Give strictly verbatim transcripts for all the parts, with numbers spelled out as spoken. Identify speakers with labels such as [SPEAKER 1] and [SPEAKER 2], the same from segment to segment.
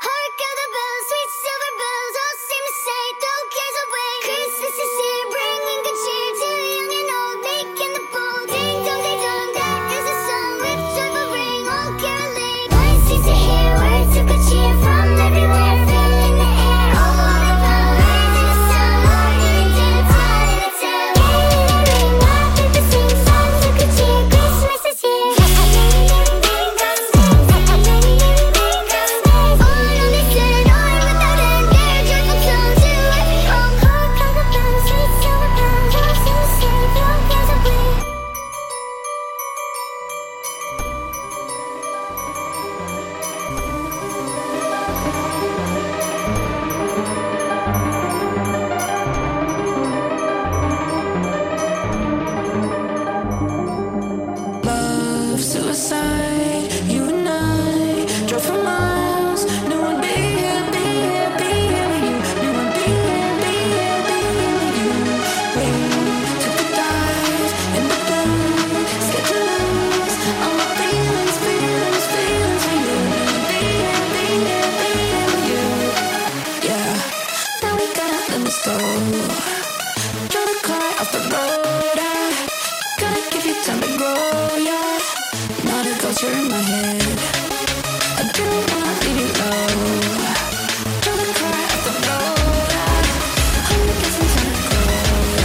[SPEAKER 1] Hark of the bells, sweet silver bells, all seem to say, throw cares away. Christmas is here, bringing good cheer to young and old, making the bold. Ding dong, ding dong, that is the song with joyful ring, all caroling. Voices to hear, words of good cheer from everywhere, filling the air. All around, raising the sound, morning dance, out in the town. Caroling, loud people sing songs of good cheer. Christmas is here.
[SPEAKER 2] Love, suicide, you and I drove for miles. No one be here, be here, be here with you. No one be here, be here, be here with you. We took the dive in the blue, scared to lose all my feelings, feelings, feelings for you. No one be here, be here, be here with you. Yeah, now we gotta let this go. Draw the car off the road. I gotta give you time to grow, yeah. Not a ghost, you're in my head. I don't wanna leave you low. Draw the car off the road. I wanna get some time to grow,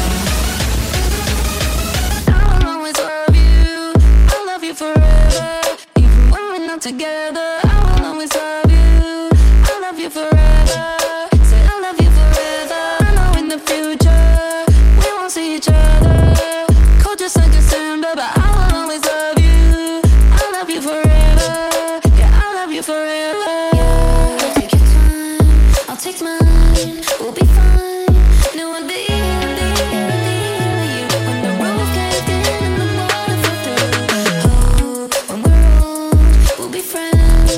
[SPEAKER 2] yeah. I will always love you. I'll love you forever. Even when we're not together, I will always love you. I'll love you forever. Say I'll love you forever. I know in the future we won't see each other. Cold just like December, but I will always love you. I'll love you forever. Yeah, I'll love you forever. Yeah, take your time, I'll take mine. We'll be fine. No one be here, be here, be here with you. When the roof caved in and the water fell through. Oh, when we're old, we'll be friends.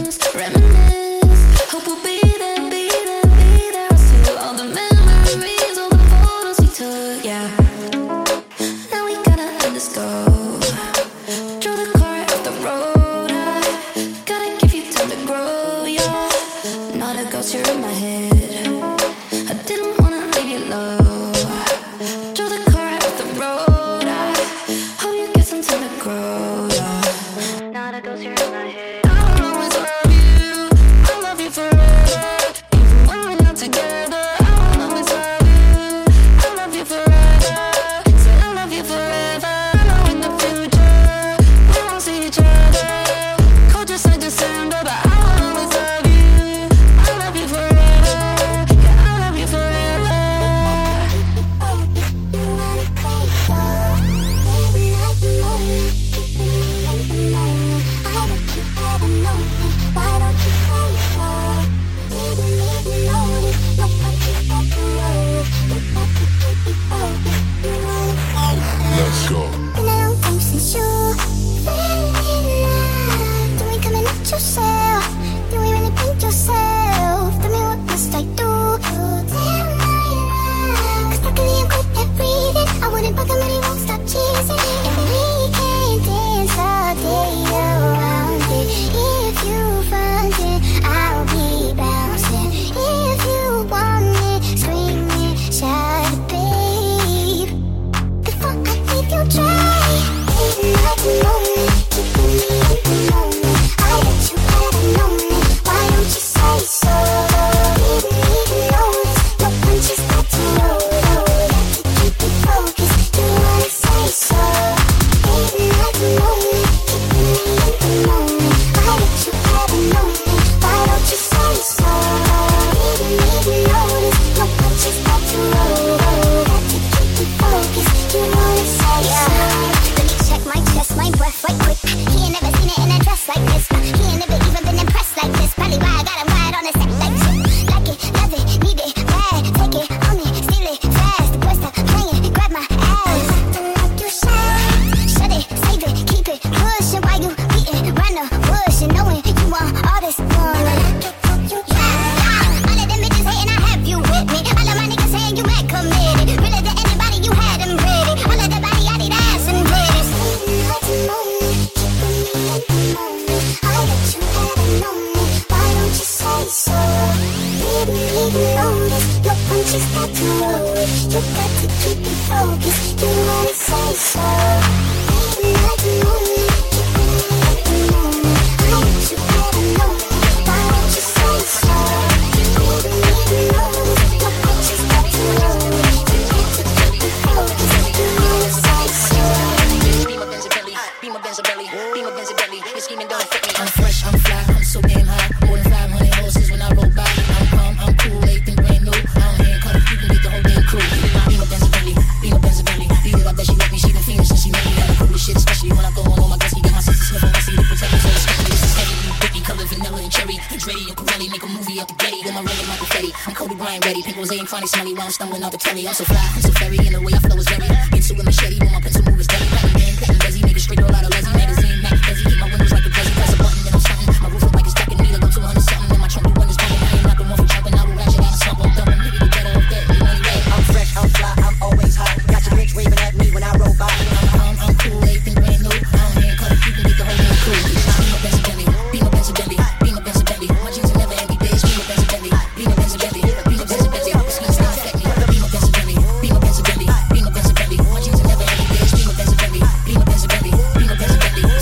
[SPEAKER 3] Stumbling out the telly, I'm so fly, I'm so fairy, and the way I flow is very into a machete when my pencil move is deadly. Cutting game, cutting busy, make it straight roll out of lazy magazine. Mac busy, keep my windows like a busy. Press a button, then I'm stunting. My roof look like it's jacking me, like I'm two hundred something. And my trunk, the windows bumping. I ain't not the one for jumping. I will ratchet out and slump on dumping. Nigga, you better off dead, you know anyway.
[SPEAKER 4] I'm fresh, I'm fly, I'm always hot. Got your bitch waving at me when I roll by.
[SPEAKER 3] I'm calm, I'm cool, everything brand new. I don't handcuff, you can get the whole damn crew. Be my Benz and Bentley, be my Benz and Bentley, be my Benz and Bentley. My jeans are never empty, bitch. Be my Benz and Bentley, be my Benz and Bentley, be my Benz and Bentley. The schemes not affect me. Be my Benz and Bentley, be my Benz and Bentley, be my Benz and Bentley. My jeans are never empty, bitch. Be my Benz and Bentley, be my Benz and Bentley, be my Benz and Bentley.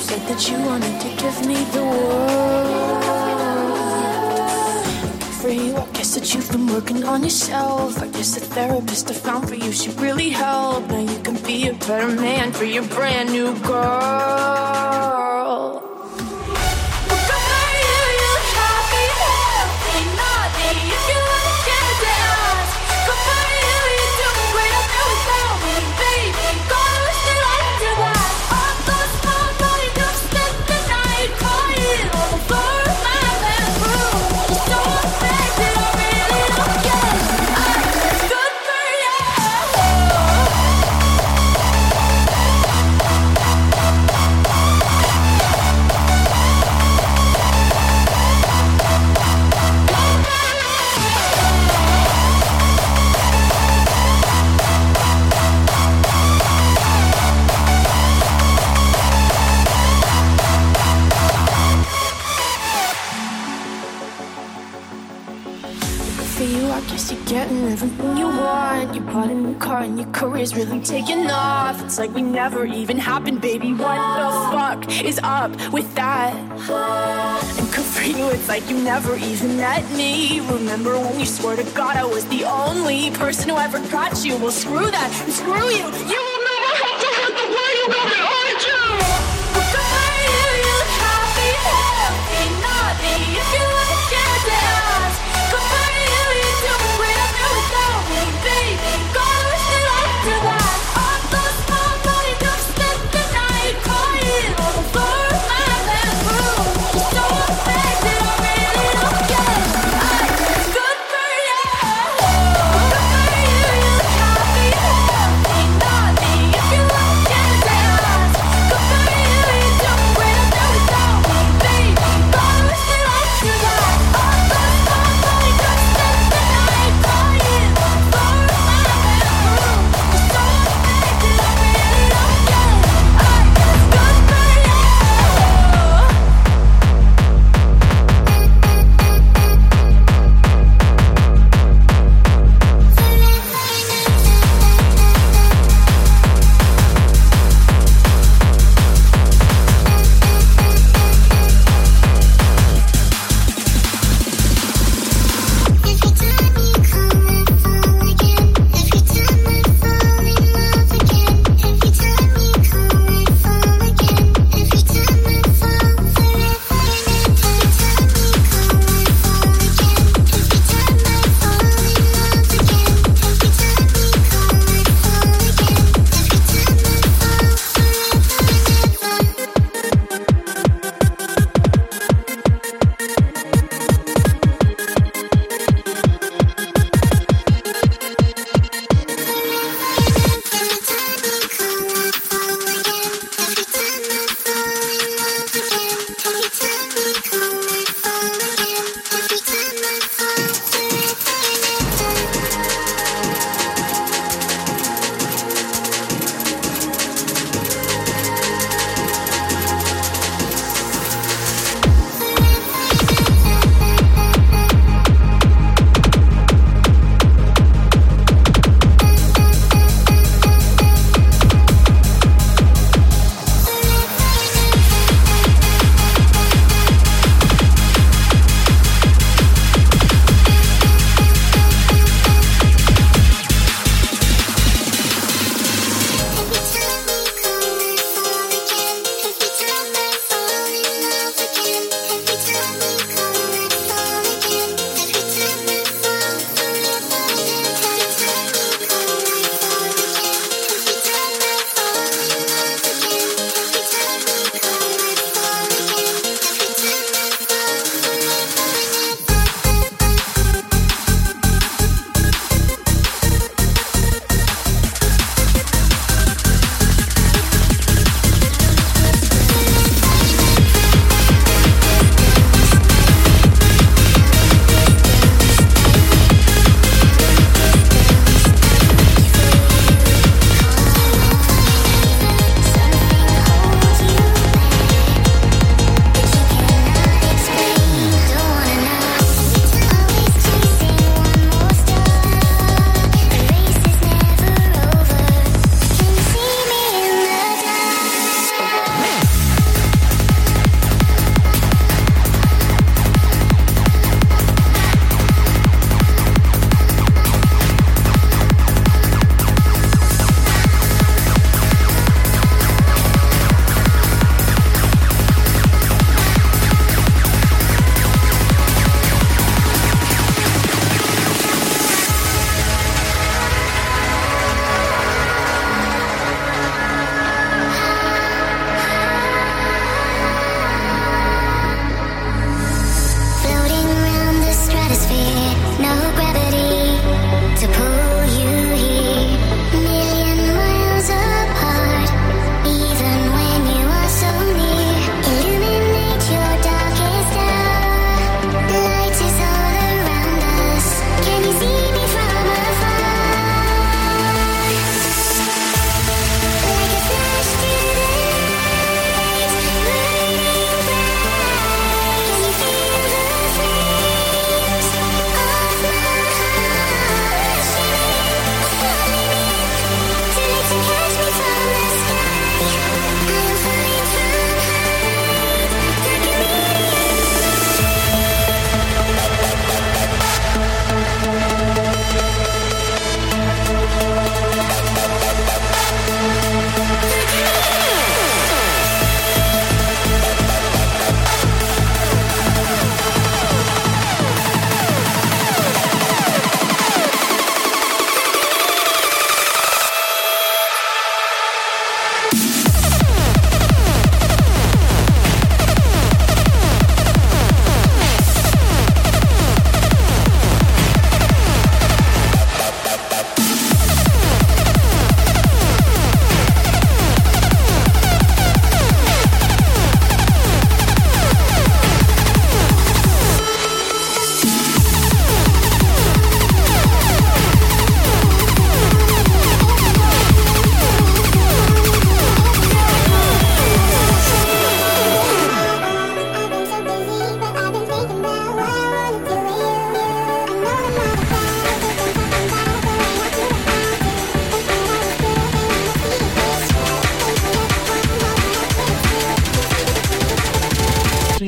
[SPEAKER 2] said that you wanted to give me the world. For you, I guess that you've been working on yourself. I guess the therapist I found for you should really help. Now you can be a better man for your brand new girl. You're getting everything you want. You bought a new car and your career's really taking off. It's like we never even happened, baby. What the fuck is up with that? And good for you, it's like you never even met me. Remember when you swore to God I was the only person who ever got you? Well, screw that and screw you. You will never have to hurt the way you got me on you. But good for you, you happy, healthy, naughty. If you want to get dance, good for you. Not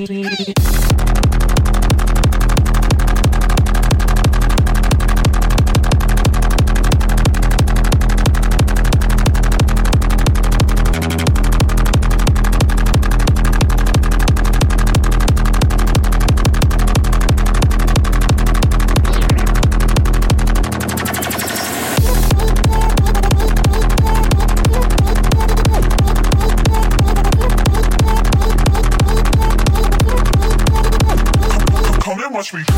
[SPEAKER 5] Watch me.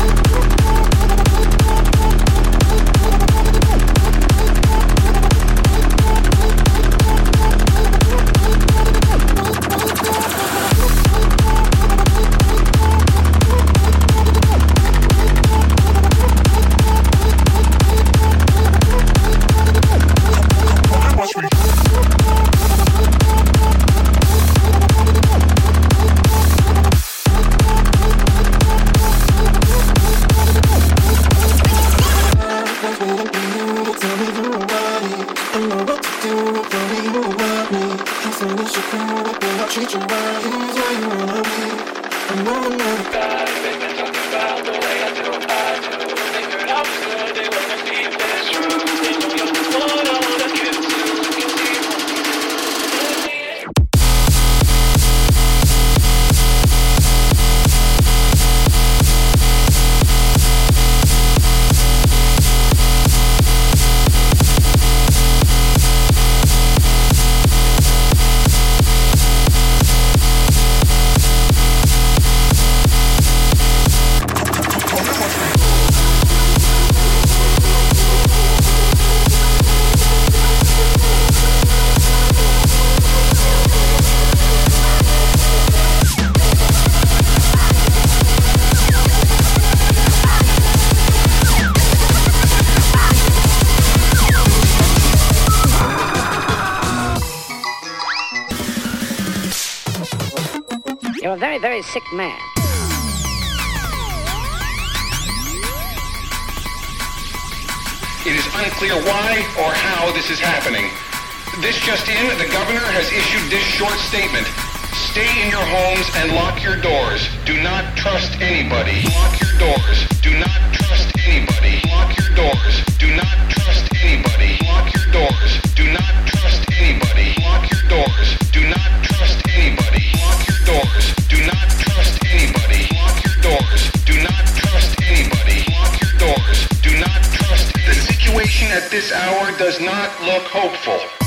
[SPEAKER 6] You're a very, very sick man.
[SPEAKER 7] It is unclear why or how this is happening. This just in, the governor has issued this short statement. Stay in your homes and lock your doors. Do not trust anybody. Lock your doors. Do not trust anybody. Lock your doors. Do not trust anybody. Lock your doors. Do not trust anybody. Lock your doors. Do not trust anybody. Lock your doors. Do not trust anybody. Lock your doors. Do not trust anybody. Lock your doors. Do not trust anybody. The situation at this hour does not look hopeful.